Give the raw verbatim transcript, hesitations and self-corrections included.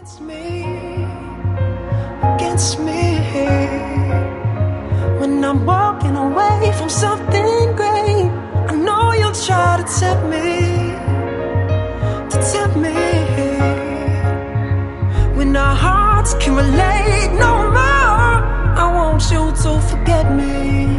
Against me, against me. When I'm walking away from something great, I know you'll try to tempt me, to tempt me. When our hearts can relate no more, I want you to forget me.